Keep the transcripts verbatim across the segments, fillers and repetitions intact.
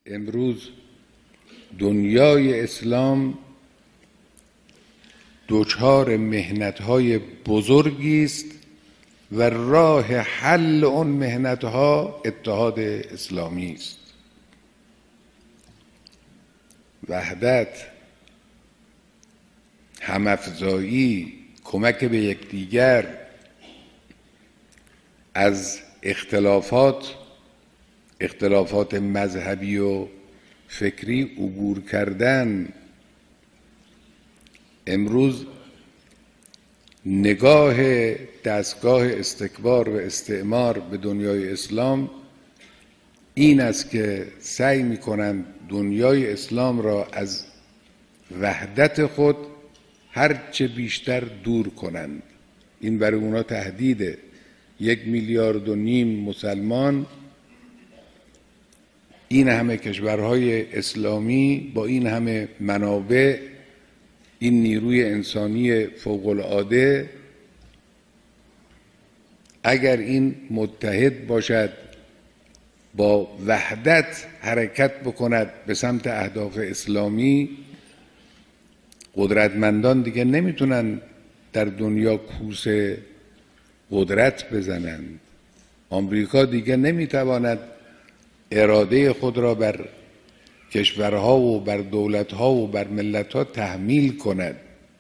امروز دنیای اسلام دچار محنت‌های بزرگی است و راه حل اون محنت‌ها اتحاد اسلامی است. وحدت، همافزایی، کمک به یکدیگر، از اختلافات اختلافات مذهبی و فکری عبور کردن. امروز نگاه دستگاه استکبار و استعمار به دنیای اسلام این است که سعی می‌کنند دنیای اسلام را از وحدت خود هرچه بیشتر دور کنند. این برای اونا تهدیده. یک میلیارد و نیم مسلمان، این همه کشورهای اسلامی با این همه منابع، این نیروی انسانی فوق‌العاده، اگر این متحد باشد، با وحدت حرکت بکند به سمت اهداف اسلامی، قدرتمندان دیگه نمیتونن در دنیا کوس قدرت بزنند. آمریکا دیگه نمیتواند اراده خود را بر کشورها و بر دولتها و بر ملتها تحمیل کند.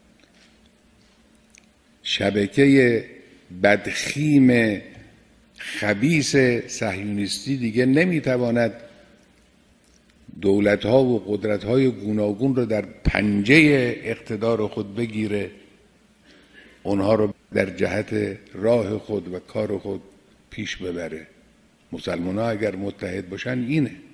شبکه بدخیم خبیث صهیونیستی دیگه نمیتواند دولتها و قدرتهای گوناگون را در پنجه اقتدار خود بگیره، اونها رو در جهت راه خود و کار خود پیش ببره. مسلمان ها اگر متحد باشن اینه.